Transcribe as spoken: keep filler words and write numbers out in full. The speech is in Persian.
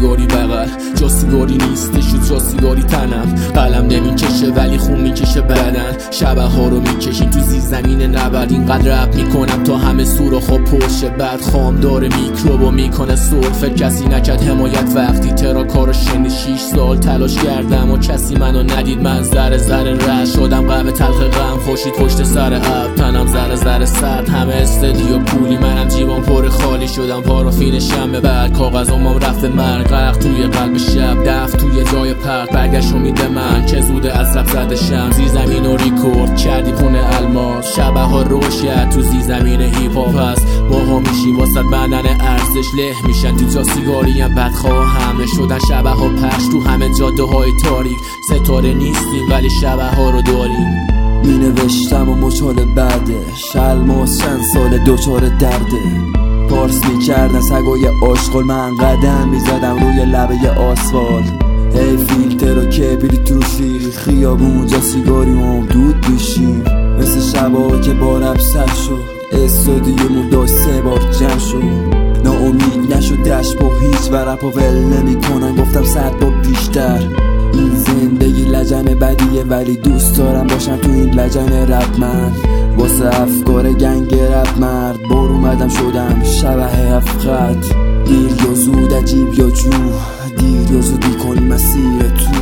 سیگاری بغل، جا سیگاری نیستش و جا سیگاری تنم. قلم نمیکشه ولی خون میکشه بدن، شبه ها رو میکشین تو زیر زمین نبرد. اینقدر رپ میکنم تا همه سوراخ ها پرشه، بعد خام داره میکروب میکنه سرفه. کسی نکرد حمایت وقتی ترا کارو شنید. شیش سال تلاش کردم و کسی منو ندید. من ذره ذره رد شدم، قهوه تلخ غم خوشید پشت سر اب. تنم ذره ذره سرد، همه استدیو پولی، منم جیبام پر خالی شدم. پارافین شمه بعد کاغذامم رفته مرگ. غرق توی قلب شب، دف توی جای پرد. برگشت امید من که زوده از رب زده شم. زیر زمین رو ریکورد کردی خونه الماس، شبه ها روشن تو زیر زمین هیپ هاپ هست. ماها میشیم واسه بدن ارزش له میشن. تو جا سیگاری هم بدخواه همه شدن، شبه ها پخش تو همه جاده های تاریک. ستاره نیستیم ولی شبه ها رو داریم. می نوشتم و مچال بعده شلماس چند سال دوچار درده. پارس می کردن سگای آشغال، من قدم می زدم روی لبه آسفال. هی فیلتر و کبریت رو شیر خیابون، جا سیگاری هم دود بیشیم. مثل شبا که بارم سر شد، استودیومون داشت سه بار جمع شد. ناامید نشد دشت با هیچ و رپا ول نمی کنن، گفتم صد بار بیشتر. این زندگی لجن بدیه ولی دوست دارم باشم تو این لجن رپ. من واسه افکار گنگ رپ مرد بار اومدم شدم شبه هفت خط. دیر یا زود عجیب یا جو، دیر یا زود میکنی مسیر تو.